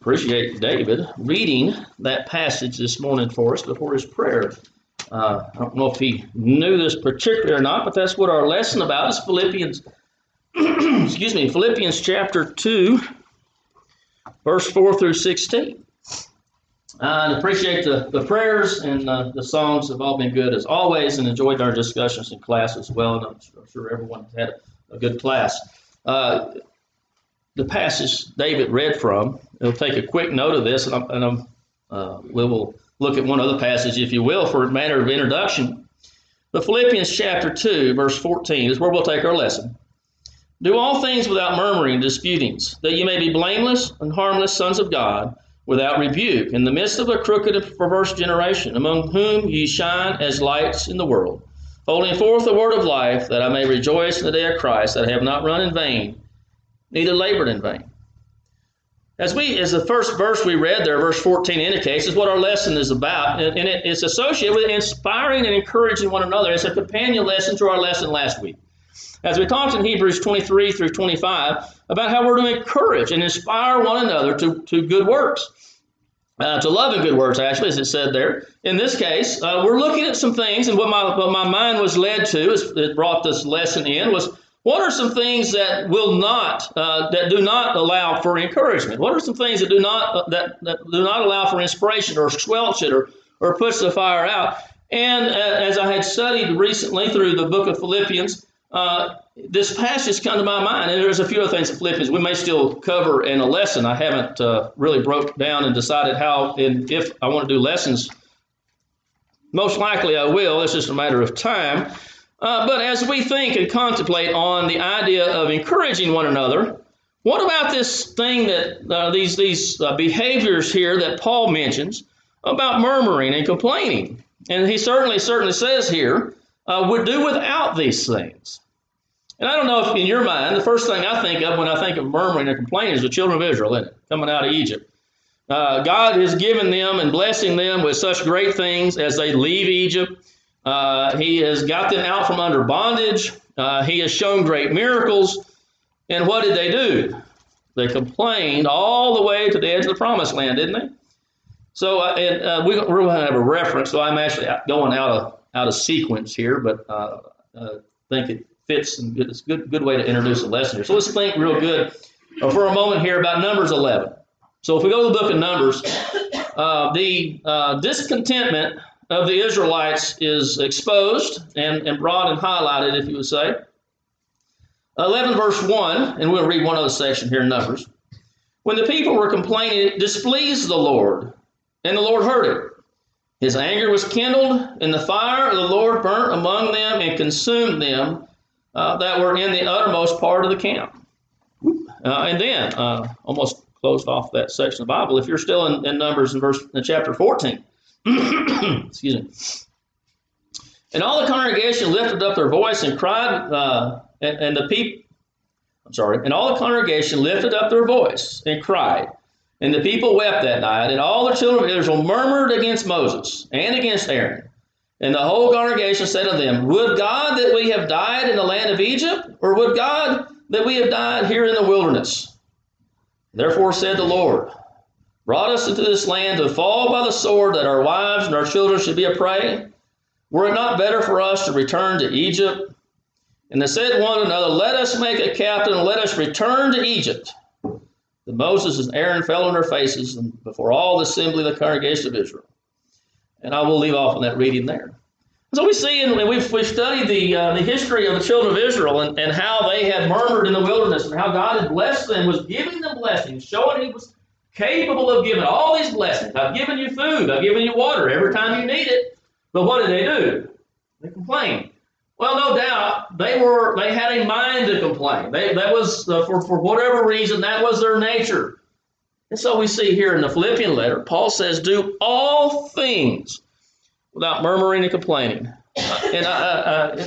Appreciate David reading that passage this morning for us before his prayer. I don't know if he knew this particularly or not, but that's what our lesson about is Philippians, Philippians chapter 2, verse 4 through 16. I appreciate the prayers and the songs have all been good as always, and enjoyed our discussions in class as well, and I'm sure everyone has had a good class. The passage David read from, we'll take a quick note of this, and we will look at one other passage, if you will, for a matter of introduction. But Philippians chapter 2, verse 14 is where we'll take our lesson. Do all things without murmuring and disputings, that you may be blameless and harmless sons of God, without rebuke, in the midst of a crooked and perverse generation, among whom ye shine as lights in the world, holding forth the word of life, that I may rejoice in the day of Christ, that I have not run in vain, neither labored in vain. As the first verse we read there, verse 14 indicates, is what our lesson is about, and it is associated with inspiring and encouraging one another. It's a companion lesson to our lesson last week. As we talked in Hebrews 23 through 25 about how we're to encourage and inspire one another to good works, to love and good works, actually, as it said there. In this case, we're looking at some things, and what my mind was led to, as it brought this lesson in, was what are some things that that do not allow for encouragement? What are some things that do not allow for inspiration or squelch it or push the fire out? And as I had studied recently through the book of Philippians, this passage come to my mind, and there's a few other things in Philippians we may still cover in a lesson. I haven't really broke down and decided how and if I want to do lessons. Most likely I will. It's just a matter of time. But as we think and contemplate on the idea of encouraging one another, what about this thing that these behaviors here that Paul mentions about murmuring and complaining? And he certainly says here, would do without these things. And I don't know if in your mind, the first thing I think of when I think of murmuring and complaining is the children of Israel, isn't it? Coming out of Egypt. God has given them and blessing them with such great things as they leave Egypt. He has got them out from under bondage. He has shown great miracles. And what did they do? They complained all the way to the edge of the promised land, didn't they? So we're going to have a reference, so I'm actually going out of sequence here, but I think it fits and it's a good way to introduce the lesson here. So let's think real good for a moment here about Numbers 11. So if we go to the book of Numbers, the discontentment of the Israelites is exposed and brought and highlighted, if you would say. 11 verse 1, and we'll read one other section here in Numbers. When the people were complaining, it displeased the Lord, and the Lord heard it. His anger was kindled, and the fire of the Lord burnt among them and consumed them that were in the uttermost part of the camp. And then, almost closed off that section of the Bible, if you're still in Numbers in chapter 14. Excuse me. And all the congregation lifted up their voice and cried, and all the congregation lifted up their voice and cried. And the people wept that night, and all the children of Israel murmured against Moses and against Aaron. And the whole congregation said to them, Would God that we have died in the land of Egypt, or would God that we have died here in the wilderness? Therefore said the Lord, brought us into this land to fall by the sword, that our wives and our children should be a prey. Were it not better for us to return to Egypt? And they said one to another, Let us make a captain, and let us return to Egypt. Then Moses and Aaron fell on their faces before all the assembly of the congregation of Israel. And I will leave off on that reading there. So we see, and we've studied the history of the children of Israel and how they had murmured in the wilderness and how God had blessed them, was giving them blessings, showing He was capable of giving all these blessings. I've given you food. I've given you water every time you need it. But what did they do? They complained. Well, no doubt they had a mind to complain. That was for whatever reason, that was their nature. And so we see here in the Philippian letter, Paul says, "Do all things without murmuring and complaining." That's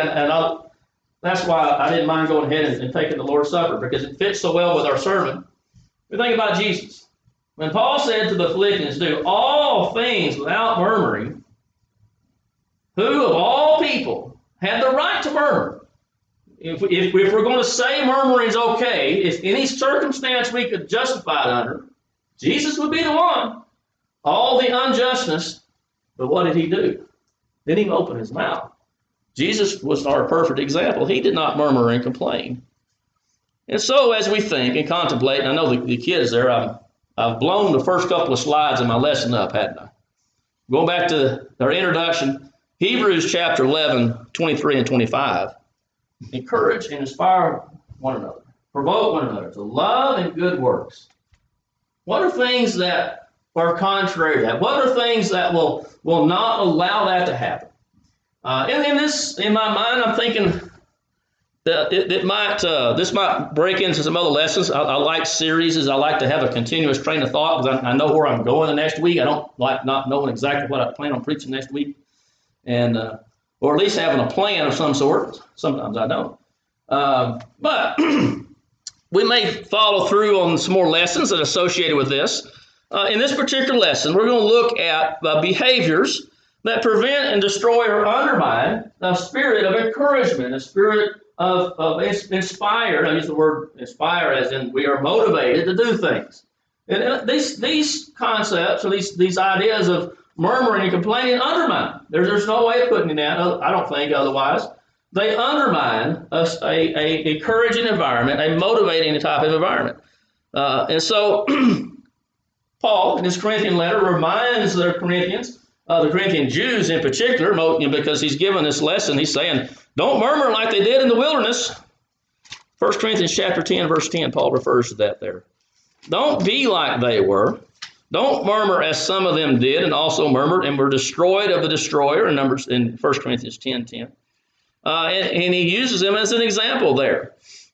why I didn't mind going ahead and taking the Lord's Supper, because it fits so well with our sermon. We think about Jesus. When Paul said to the Philippians, "Do all things without murmuring," who of all people had the right to murmur? If we're going to say murmuring is okay, if any circumstance we could justify it under, Jesus would be the one. All the unjustness, but what did he do? Didn't even open his mouth. Jesus was our perfect example. He did not murmur and complain. And so as we think and contemplate, and I know the kids there, I've blown the first couple of slides in my lesson up, hadn't I? Going back to our introduction, Hebrews chapter 11, 23 and 25. Encourage and inspire one another. Provoke one another to love and good works. What are things that are contrary to that? What are things that will not allow that to happen? In my mind, I'm thinking that this might break into some other lessons. I like series. I like to have a continuous train of thought because I know where I'm going the next week. I don't like not knowing exactly what I plan on preaching next week, and or at least having a plan of some sort. Sometimes I don't. But we may follow through on some more lessons that are associated with this. In this particular lesson, we're going to look at behaviors that prevent and destroy or undermine the spirit of encouragement, a spirit of inspire. I use the word inspire as in we are motivated to do things. And these concepts or these ideas of murmuring and complaining undermine. There's no way of putting it down, I don't think, otherwise. They undermine a encouraging environment, a motivating type of environment. And so Paul, in his Corinthian letter, reminds the Corinthians, the Corinthian Jews in particular, because he's given this lesson, he's saying, don't murmur like they did in the wilderness. 1 Corinthians chapter 10, verse 10, Paul refers to that there. Don't be like they were. Don't murmur as some of them did and also murmured and were destroyed of the destroyer in 1 Corinthians 10:10. And he uses them as an example there.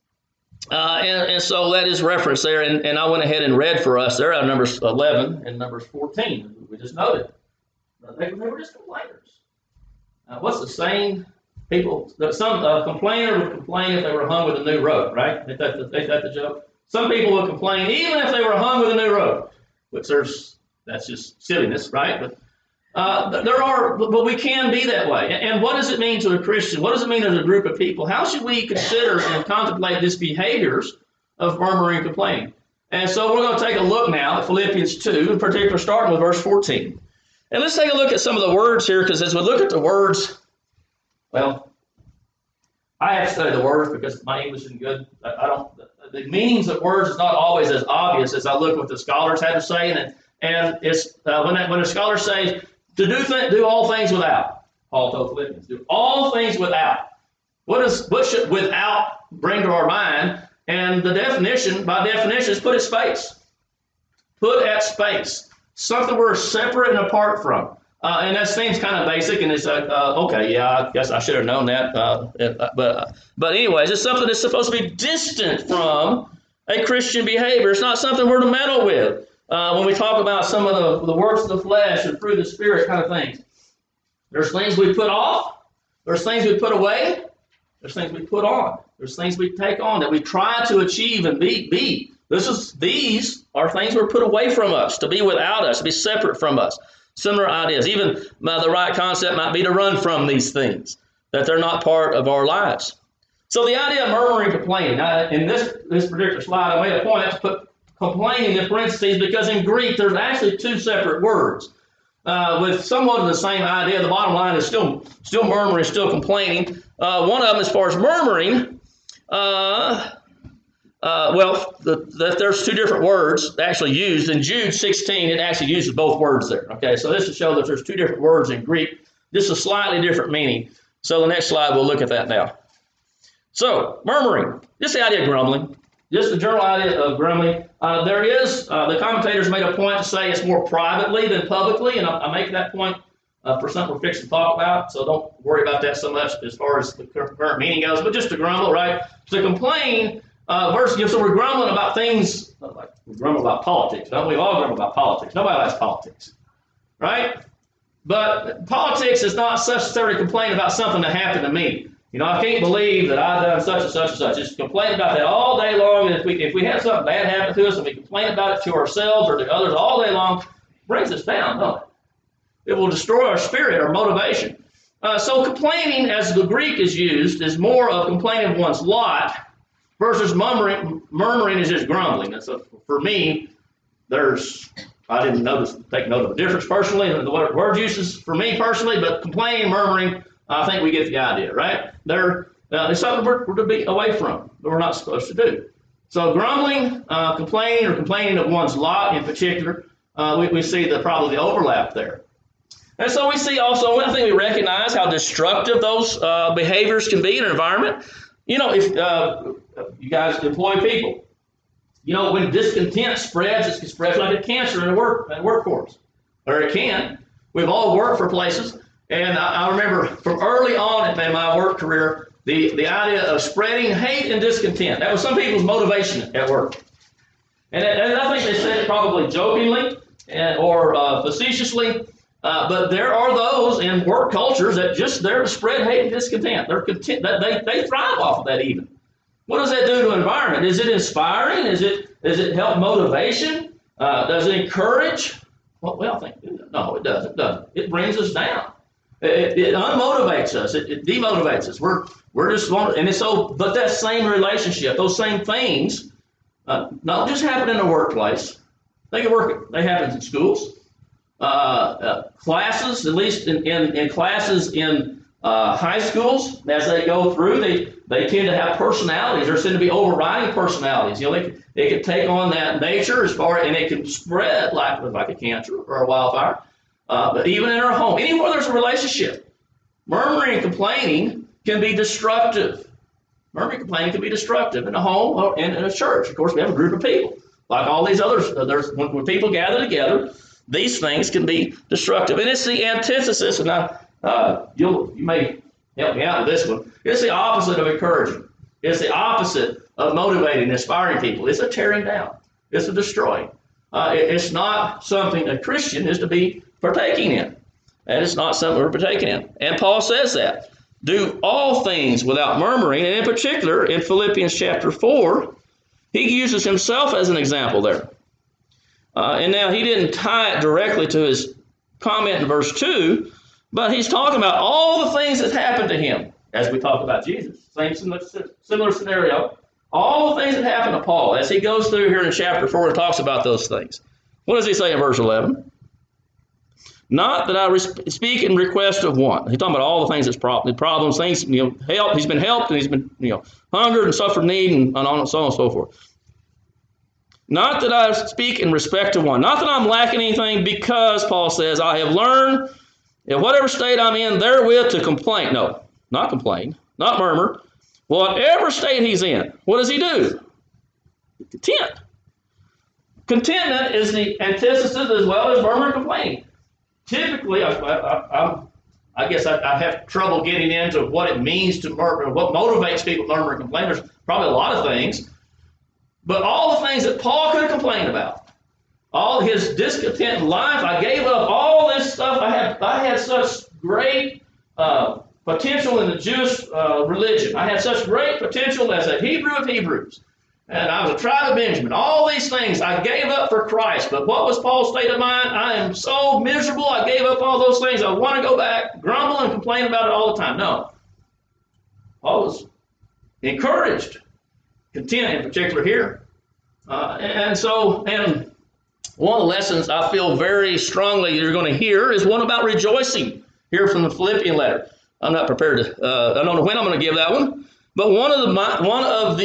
And so that is referenced there. And I went ahead and read for us there out of Numbers 11 and Numbers 14. We just noted. They were just complainers. What's the saying? Some complainer would complain if they were hung with a new robe, right? Ain't that the joke? Some people would complain even if they were hung with a new robe, which that's just silliness, right? But we can be that way. And what does it mean to a Christian? What does it mean as a group of people? How should we consider and contemplate these behaviors of murmuring and complaining? And so we're going to take a look now at Philippians 2, in particular, starting with verse 14. And let's take a look at some of the words here, because as we look at the words, well, I have to study the words because my English isn't good. The meanings of words is not always as obvious as I look what the scholars had to say. And it's when the scholars say to do all things without, Paul told Philippians, do all things without. What should without bring to our mind? And the definition, by definition, is put at space. Put at space. Something we're separate and apart from. And that seems kind of basic, and it's like, okay, yeah, I guess I should have known that. But anyways, it's something that's supposed to be distant from a Christian behavior. It's not something we're to meddle with. When we talk about some of the works of the flesh and through the Spirit kind of things, there's things we put off. There's things we put away. There's things we put on. There's things we take on that we try to achieve and be. These are things we're put away from us, to be without us, to be separate from us. Similar ideas. Even the right concept might be to run from these things, that they're not part of our lives. So the idea of murmuring and complaining, in this particular slide, I made a point to put complaining in parentheses because in Greek there's actually two separate words with somewhat of the same idea. The bottom line is still murmuring, still complaining. One of them, as far as murmuring, there's two different words actually used. In Jude 16, it actually uses both words there. Okay, so this to show that there's two different words in Greek. This is a slightly different meaning. So the next slide, we'll look at that now. So, murmuring, just the idea of grumbling, just the general idea of grumbling. There is, the commentators made a point to say it's more privately than publicly, and I make that point for something we're fixing to talk about, so don't worry about that so much as far as the current meaning goes, but just to grumble, right? To complain, so we're grumbling about things, like we grumble about politics, don't we? All grumble about politics. Nobody likes politics, right? But politics is not necessarily complain about something that happened to me. You know, I can't believe that I've done such and such and such. Just complain about that all day long. And if we have something bad happen to us and we complain about it to ourselves or to others all day long, it brings us down, don't it? It will destroy our spirit, our motivation. So complaining, as the Greek is used, is more of complaining of one's lot versus murmuring is just grumbling. And so for me, I didn't take note of the difference personally, the word uses for me personally, but complaining, murmuring, I think we get the idea, right? It's something we're to be away from, that we're not supposed to do. So grumbling, complaining, or complaining of one's lot in particular, we see probably the overlap there. And so we see also, I think we recognize how destructive those behaviors can be in an environment. If you guys employ people, when discontent spreads, it spreads like a cancer in a workforce, or it can. We've all worked for places, and I remember from early on in my work career, the idea of spreading hate and discontent. That was some people's motivation at work. And I think they said it probably jokingly or facetiously, but there are those in work cultures that just there to spread hate and discontent. They're content, they thrive off of that even. What does that do to an environment? Is it inspiring? Does it help motivation? Does it encourage? Well, I think no, it doesn't. It brings us down. It unmotivates us. It demotivates us. We're just and it's so. But that same relationship, those same things, not just happen in the workplace. They happen in schools, classes. At least in classes in high schools, as they go through, they tend to have personalities. There tend to be overriding personalities. They can take on that nature and it can spread like a cancer or a wildfire. But even in our home, anywhere there's a relationship, murmuring and complaining can be destructive. Murmuring and complaining can be destructive in a home or in a church. Of course, we have a group of people. Like all these others, when people gather together, these things can be destructive. And it's the antithesis, and you may help me out with this one. It's the opposite of encouraging. It's the opposite of motivating, inspiring people. It's a tearing down. It's a destroying. It's not something a Christian is to be partaking in. And it's not something we're partaking in. And Paul says that. Do all things without murmuring. And in particular, in Philippians chapter 4, he uses himself as an example there. And now he didn't tie it directly to his comment in verse 2, but he's talking about all the things that happened to him as we talk about Jesus. Same similar scenario. All the things that happened to Paul as he goes through here in chapter 4 and talks about those things. What does he say in verse 11? Not that I speak in request of one. He's talking about all the things that's problems, things, help. He's been helped and he's been, hungered and suffered need and on and so on and so forth. Not that I speak in respect of one. Not that I'm lacking anything because, Paul says, I have learned in whatever state I'm in therewith to complain. No, not complain, not murmur. Whatever state he's in, what does he do? Content. Contentment is the antithesis as well as murmur and complaining. Typically, I guess I have trouble getting into what it means to murmur, what motivates people to murmur and complain. There's probably a lot of things. But all the things that Paul could have complained about, all his discontent in life, I gave up all this stuff. I had such great potential in the Jewish religion. I had such great potential as a Hebrew of Hebrews. And I was a tribe of Benjamin. All these things I gave up for Christ. But what was Paul's state of mind? I am so miserable. I gave up all those things. I want to go back, grumble and complain about it all the time. No. Paul was encouraged, content in particular here. And one of the lessons I feel very strongly you're going to hear is one about rejoicing here from the Philippian letter. I'm not prepared to, I don't know when I'm going to give that one. But one of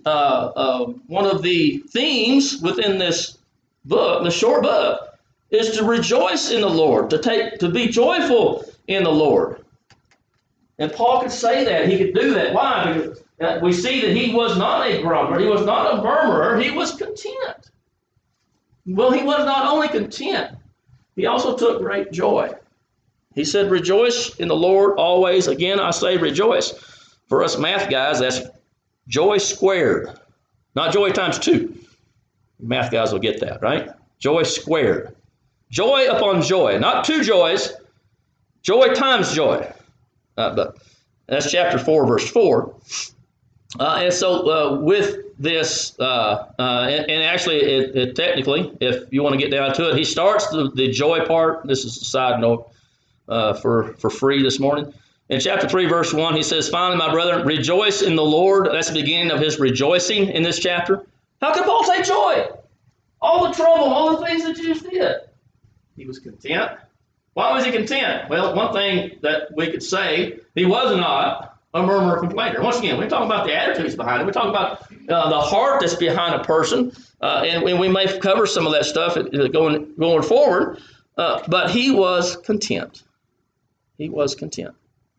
the themes within this book, the short book, is to rejoice in the Lord, to be joyful in the Lord. And Paul could say that. He could do that. Why? Because we see that he was not a grumbler. He was not a murmurer. He was content. Well, he was not only content, he also took great joy. He said, rejoice in the Lord always. Again, I say rejoice. For us math guys, that's joy squared, not joy times 2. Math guys will get that, right? Joy squared. Joy upon joy, not 2 joys, joy times joy. But that's chapter 4, verse 4. And so with this, and actually, technically, if you want to get down to it, he starts the joy part. This is a side note for free this morning. In chapter 3, verse 1, he says, finally, my brethren, rejoice in the Lord. That's the beginning of his rejoicing in this chapter. How can Paul take joy? all the trouble, all the things the Jews did. He was content. Why was he content? Well, one thing that we could say, he was not a murmurer complainer. Once again, we're talking about the attitudes behind it. We're talking about the heart that's behind a person, and we may cover some of that stuff going forward. But he was content. He was content.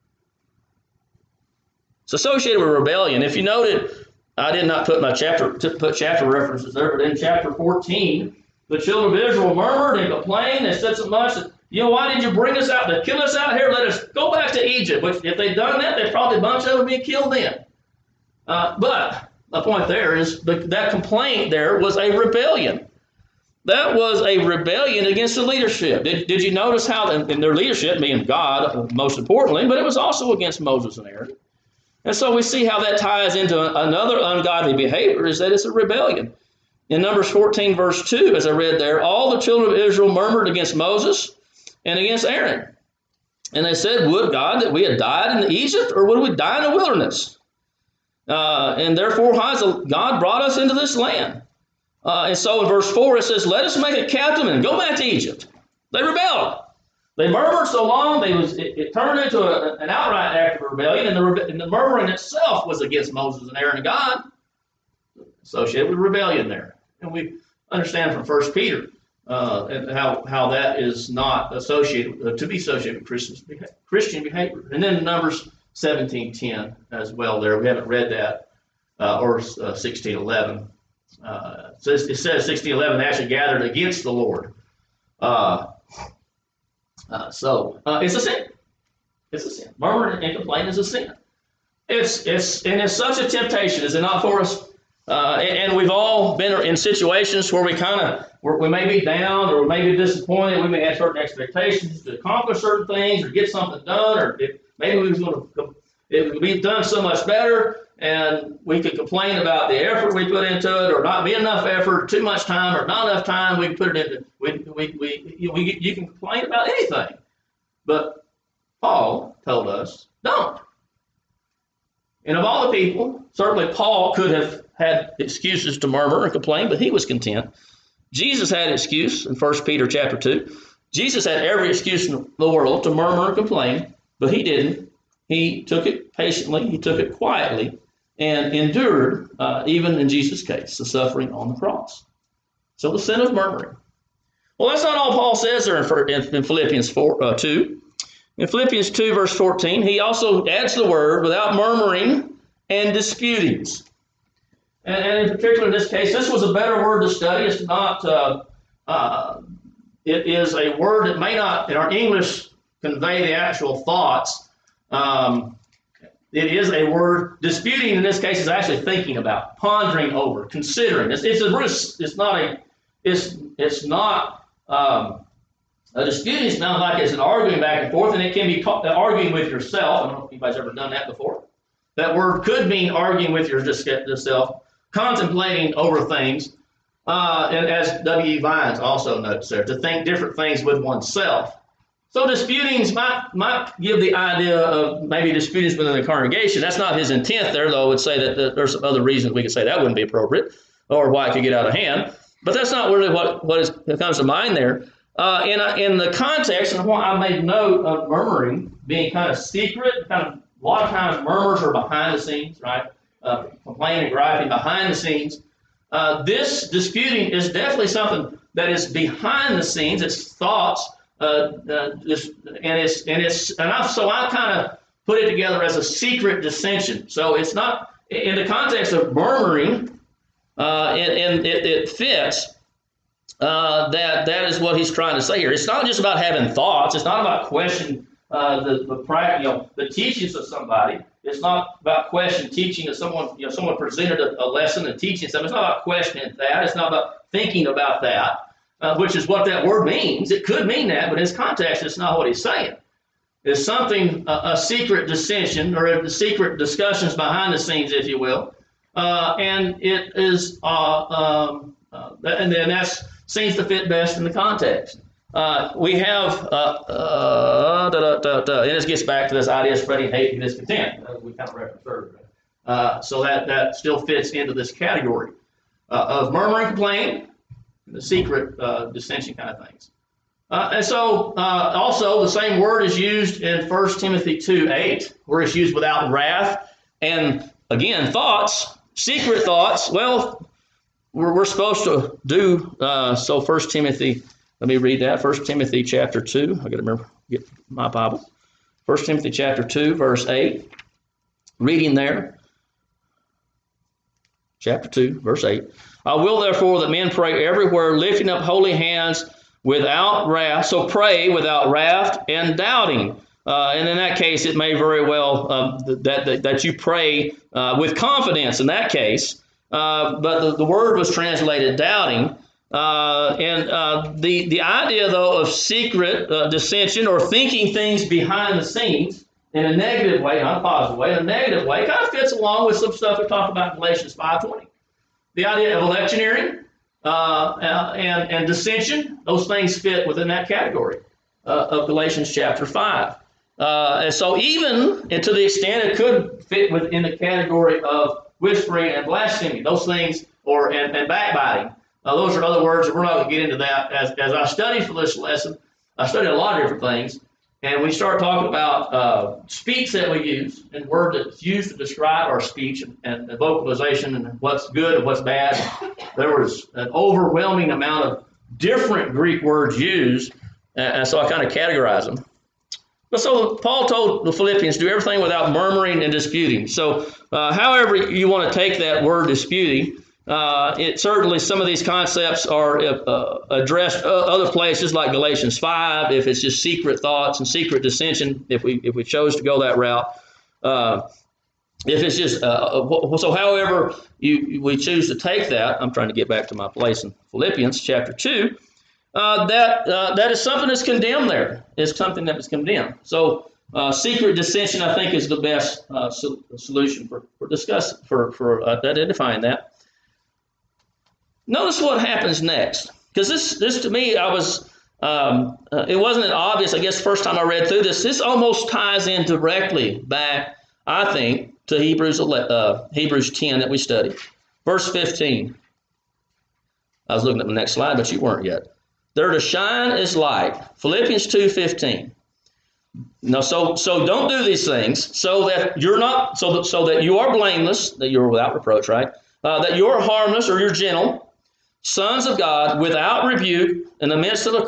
It's associated with rebellion. If you noted, I did not put chapter references there, but in chapter 14, the children of Israel murmured and complained. They said so much that, why did you bring us out to kill us out here? Let us go back to Egypt. Which, if they'd done that, they'd probably a bunch of them would be killed then. But the point there is that complaint there was a rebellion. That was a rebellion against the leadership. Did you notice how in their leadership, being God most importantly, but it was also against Moses and Aaron. And so we see how that ties into another ungodly behavior, is that it's a rebellion. In Numbers 14, verse 2, as I read there, all the children of Israel murmured against Moses and against Aaron. And they said, would God that we had died in Egypt, or would we die in the wilderness? And therefore has God brought us into this land. And so in verse 4 it says, let us make a captain and go back to Egypt. They rebelled. They murmured so long, it turned into an outright act of rebellion, and the murmuring itself was against Moses and Aaron and God, associated with rebellion there. And we understand from 1 Peter and how that is not associated, to be associated with Christian behavior. And then Numbers 17:10 as well there. We haven't read that, or 16:11. It says 16:11 they actually gathered against the Lord. So it's a sin. It's a sin. Murmuring and complaining is a sin. It's such a temptation, is it not, for us? And we've all been in situations where we may be down, or we may be disappointed. We may have certain expectations to accomplish certain things or get something done, or maybe it would be done so much better, and we could complain about the effort we put into it, or not be enough effort, too much time, or not enough time. We put it into. You can complain about anything, but Paul told us don't. And of all the people, certainly Paul could have had excuses to murmur and complain, but he was content. Jesus had an excuse in 1 Peter chapter 2. Jesus had every excuse in the world to murmur and complain, but he didn't. He took it patiently. He took it quietly and endured, even in Jesus' case, the suffering on the cross. So the sin of murmuring. Well, that's not all Paul says there in Philippians 2. In Philippians 2, verse 14, he also adds the word without murmuring and disputings. And in particular, in this case, this was a better word to study. It's not, it is a word that may not, in our English, convey the actual thoughts. It is a word, disputing in this case is actually thinking about, pondering over, considering. It's not a disputing. It's not like it's an arguing back and forth, and it can be arguing with yourself. I don't know if anybody's ever done that before. That word could mean arguing with yourself, contemplating over things, and as W.E. Vines also notes there, to think different things with oneself. So disputings might give the idea of maybe disputings within the congregation. That's not his intent there, though. I would say that there's some other reasons we could say that wouldn't be appropriate, or why it could get out of hand. But that's not really what comes to mind there. In the context, and why I made note of murmuring being kind of secret, a lot of times murmurs are behind the scenes, right? Complaining and griping behind the scenes. This disputing is definitely something that is behind the scenes. It's thoughts, so I kind of put it together as a secret dissension. So it's not in the context of murmuring, and it fits. That is what he's trying to say here. It's not just about having thoughts. It's not about questioning the teachings of somebody. It's not about teaching that someone presented a lesson and teaching something. It's not about questioning that. It's not about thinking about that, which is what that word means. It could mean that, but in its context, it's not what he's saying. It's something, a secret dissension or secret discussions behind the scenes, if you will. And it is, and then that seems to fit best in the context. We have, and this gets back to this idea of spreading hate and discontent. We kind of referenced earlier. So that still fits into this category of murmuring, complaining, the secret dissension kind of things. And so also the same word is used in 1 Timothy 2:8, where it's used without wrath. And again, thoughts, secret thoughts, well, we're supposed to do, so 1 Timothy, let me read that, 1 Timothy chapter 2, I got to remember, get my Bible. 1 Timothy chapter 2, verse 8, reading there, chapter 2, verse 8. I will therefore that men pray everywhere, lifting up holy hands without wrath. So pray without wrath and doubting. And in that case, it may very well that you pray with confidence in that case. But the word was translated doubting. The idea, though, of secret dissension or thinking things behind the scenes in a negative way, not a positive way, in a negative way, kind of fits along with some stuff we talked about in Galatians 5:20. The idea of electioneering and dissension, those things fit within that category of Galatians chapter 5. And so even, and to the extent it could fit within the category of whispering and blasphemy, those things, and backbiting. Those are other words, and we're not going to get into that. As I studied for this lesson, I studied a lot of different things, and we start talking about speech that we use, and word that's used to describe our speech, and vocalization, and what's good and what's bad. There was an overwhelming amount of different Greek words used, and so I kind of categorized them. But so Paul told the Philippians, do everything without murmuring and disputing. So however you want to take that word disputing, it certainly some of these concepts are addressed other places like Galatians 5. If it's just secret thoughts and secret dissension, if we chose to go that route, if it's just so however we choose to take that, I'm trying to get back to my place in Philippians chapter 2. That is something that's condemned there. It's something that is condemned. So secret dissension, I think, is the best solution for discussing for identifying that. Notice what happens next, because this to me, it wasn't obvious. I guess the first time I read through this, this almost ties in directly back, I think, to Hebrews 10 that we studied, verse 15. I was looking at the next slide, but you weren't yet. They're to shine as light. Philippians 2:15. No, so don't do these things so that you're not so that you are blameless, that you're without reproach, right? That you're harmless or you're gentle, sons of God, without rebuke, in the midst of a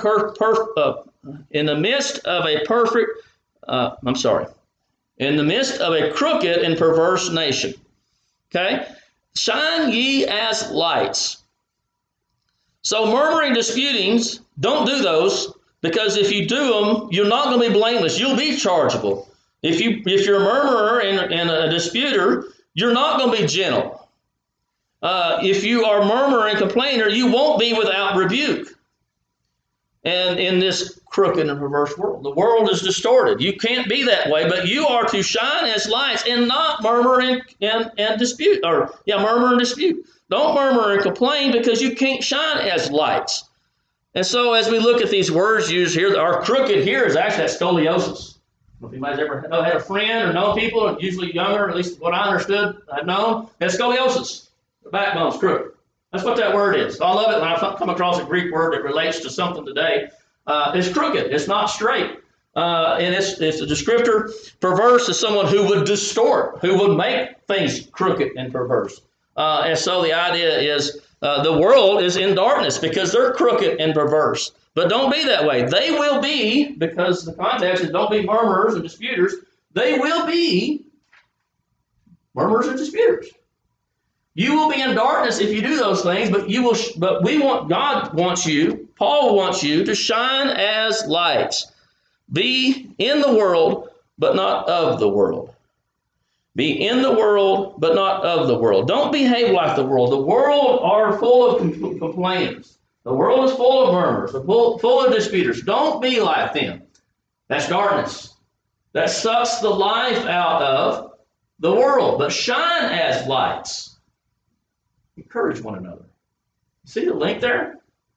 crooked and perverse nation. Okay, shine ye as lights. So murmuring, disputings, don't do those, because if you do them, you're not going to be blameless. You'll be chargeable. If you're a murmurer and a disputer, you're not going to be gentle. If you are a murmurer and complainer, you won't be without rebuke. And in this crooked and perverse world, the world is distorted. You can't be that way, but you are to shine as lights and not murmur and dispute. Murmur and dispute. Don't murmur and complain, because you can't shine as lights. And so as we look at these words used here, our crooked here is actually that scoliosis. If anybody's ever had a friend or known people, usually younger, at least what I understood, I've known, has scoliosis. The backbone's crooked. That's what that word is. I love it when I come across a Greek word that relates to something today. It's crooked. It's not straight. And it's a descriptor. Perverse is someone who would distort, who would make things crooked and perverse. And so the idea is the world is in darkness because they're crooked and perverse. But don't be that way. They will be, because the context is don't be murmurers and disputers. They will be murmurers and disputers. You will be in darkness if you do those things, but God wants you, Paul wants you to shine as lights. Be in the world, but not of the world. Be in the world, but not of the world. Don't behave like the world. The world are full of complainers. The world is full of murmurers, full of disputers. Don't be like them. That's darkness. That sucks the life out of the world. But shine as lights. Encourage one another. See the link there?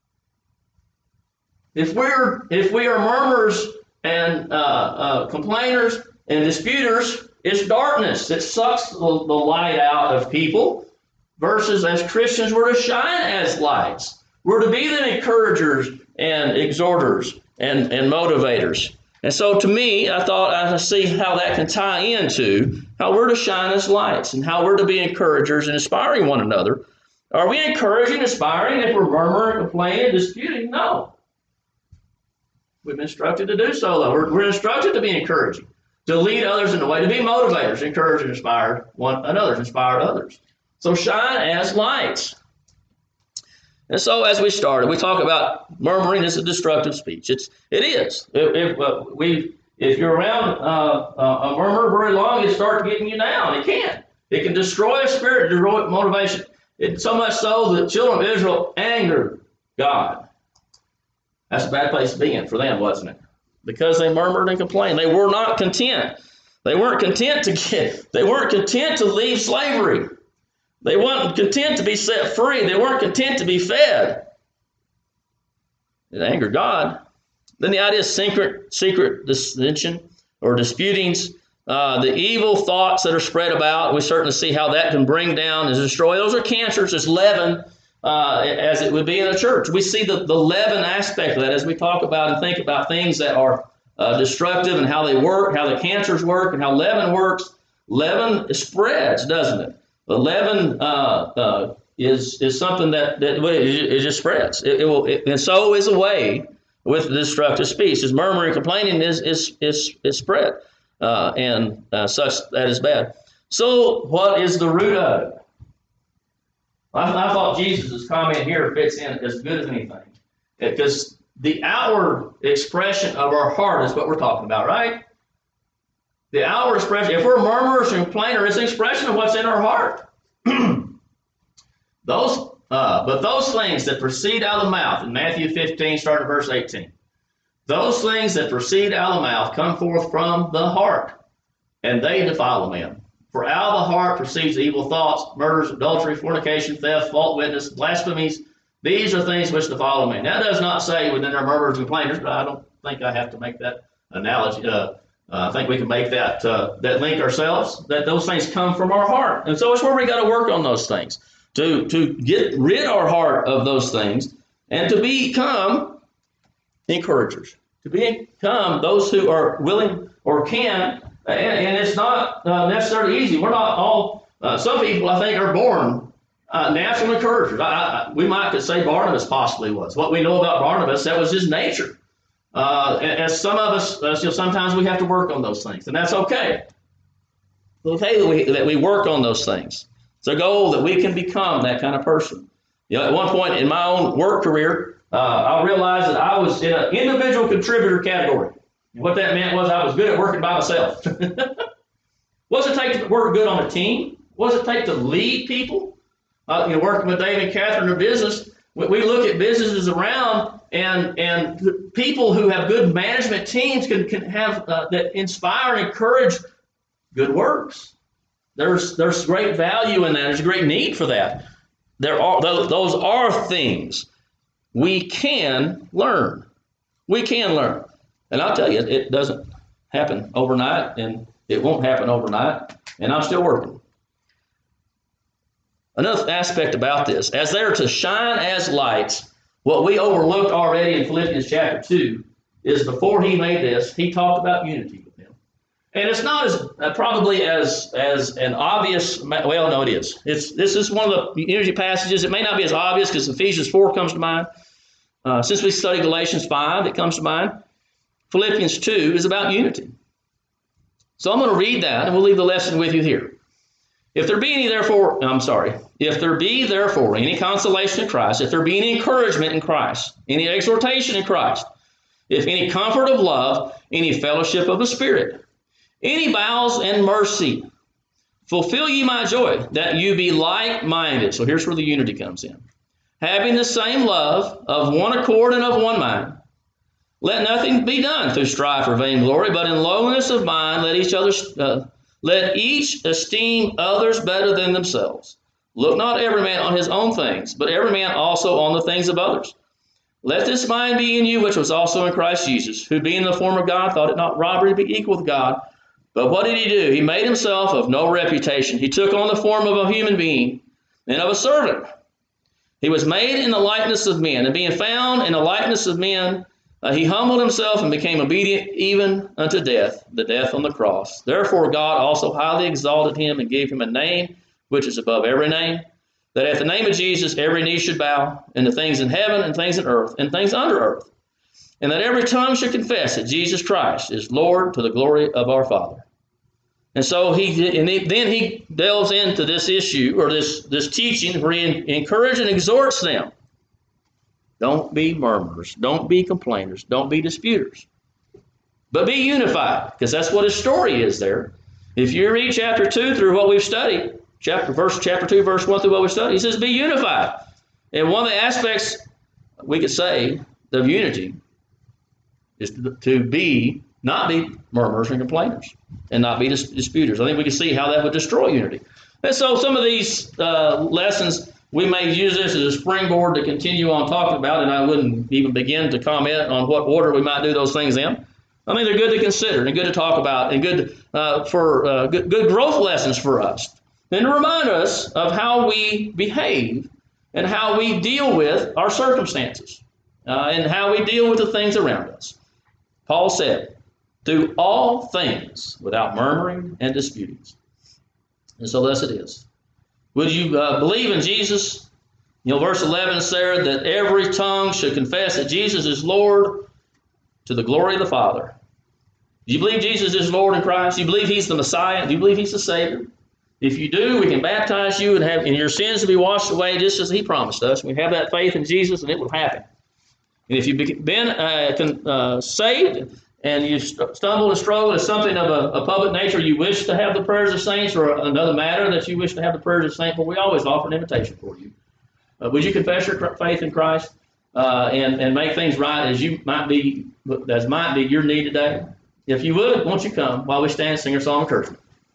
If we are murmurers and complainers and disputers, it's darkness. It sucks the light out of people. Versus as Christians, we're to shine as lights. We're to be the encouragers and exhorters and motivators. And so to me, I thought I see how that can tie into how we're to shine as lights and how we're to be encouragers and inspiring one another. Are we encouraging, inspiring if we're murmuring, complaining, disputing? No. We've been instructed to do so, though. We're instructed to be encouraging, to lead others in the way, to be motivators, encourage and inspire one another, inspire others. So shine as lights. And so as we started, we talk about murmuring is a destructive speech. It is. If you're around a murmur very long, it starts getting you down. It can. It can destroy a spirit, destroy motivation. It's so much so that the children of Israel angered God. That's a bad place to be in for them, wasn't it? Because they murmured and complained. They were not content. They weren't content to leave slavery. They weren't content to be set free. They weren't content to be fed. It angered God. Then the idea of secret dissension or disputings, the evil thoughts that are spread about, we certainly see how that can bring down and destroy. Those are cancers, it's leaven, as it would be in a church. We see the leaven aspect of that as we talk about and think about things that are destructive and how they work, how the cancers work, and how leaven works. Leaven spreads, doesn't it? The leaven is something that it just spreads. And so is a way with destructive speech. As murmuring, complaining is spread, and such that is bad. So, what is the root of it? I thought Jesus' comment here fits in as good as anything, because the outward expression of our heart is what we're talking about, right? The outward expression, if we're murmurers and complainers, it's an expression of what's in our heart. But those things that proceed out of the mouth, in Matthew 15, starting at verse 18, those things that proceed out of the mouth come forth from the heart, and they defile a man. For out of the heart proceeds evil thoughts, murders, adultery, fornication, theft, false witness, blasphemies. These are things which defile a man. That does not say within their murmurers and complainers, but I don't think I have to make that analogy. I think we can make that link ourselves, that those things come from our heart. And so it's where we got to work on those things, to get rid our heart of those things and to become encouragers, to become those who are willing or can. And it's not necessarily easy. We're not all, some people I think are born natural encouragers. We might say Barnabas possibly was. What we know about Barnabas, that was his nature. As some of us, sometimes we have to work on those things, and that's okay. It's okay that we work on those things. It's a goal that we can become that kind of person. At one point in my own work career, I realized that I was in an individual contributor category. And what that meant was I was good at working by myself. What does it take to work good on a team? What does it take to lead people? Working with Dave and Catherine in business, we look at businesses around, and people who have good management teams can have that inspire and encourage good works. There's great value in that. There's a great need for that. Those are things we can learn. We can learn. And I'll tell you, it doesn't happen overnight, and it won't happen overnight, and I'm still working. Another aspect about this, as they're to shine as lights, what we overlooked already in Philippians chapter 2 is before he made this, he talked about unity with them. And it's not as probably as an obvious, well, no, it is. This is one of the unity passages. It may not be as obvious because Ephesians 4 comes to mind. Since we studied Galatians 5, it comes to mind. Philippians 2 is about unity. So I'm going to read that, and we'll leave the lesson with you here. If there be therefore any consolation in Christ, if there be any encouragement in Christ, any exhortation in Christ, if any comfort of love, any fellowship of the Spirit, any bowels and mercy, fulfill ye my joy, that you be like-minded. So here's where the unity comes in. Having the same love, of one accord and of one mind. Let nothing be done through strife or vainglory, but in lowliness of mind let each esteem others better than themselves. Look not every man on his own things, but every man also on the things of others. Let this mind be in you, which was also in Christ Jesus, who being in the form of God, thought it not robbery to be equal with God. But what did he do? He made himself of no reputation. He took on the form of a human being and of a servant. He was made in the likeness of men, and being found in the likeness of men, he humbled himself and became obedient even unto death, the death on the cross. Therefore God also highly exalted him and gave him a name which is above every name, that at the name of Jesus every knee should bow, in the things in heaven and things in earth and things under earth, and that every tongue should confess that Jesus Christ is Lord, to the glory of our Father. And so then he delves into this issue, or this teaching, where he encourages and exhorts them. Don't be murmurers. Don't be complainers. Don't be disputers. But be unified, because that's what his story is there. If you read chapter 2 through what we've studied, chapter 2, verse 1 through what we've studied, he says be unified. And one of the aspects, we could say, of unity is to not be murmurers and complainers, and not be disputers. I think we can see how that would destroy unity. And so some of these lessons, we may use this as a springboard to continue on talking about, and I wouldn't even begin to comment on what order we might do those things in. I think they're good to consider and good to talk about, and good good growth lessons for us, and to remind us of how we behave and how we deal with our circumstances and how we deal with the things around us. Paul said, do all things without murmuring and disputings. And so thus it is. Would you believe in Jesus? Verse 11 said that every tongue should confess that Jesus is Lord, to the glory of the Father. Do you believe Jesus is Lord in Christ? Do you believe he's the Messiah? Do you believe he's the Savior? If you do, we can baptize you and your sins will be washed away just as he promised us. We have that faith in Jesus and it will happen. And if you've been saved and you stumble and struggle with something of a public nature, you wish to have the prayers of saints, or another matter that you wish to have the prayers of saints, well, we always offer an invitation for you. Would you confess your faith in Christ and make things right as might be your need today? If you would, won't you come while we stand and sing our song of encouragement?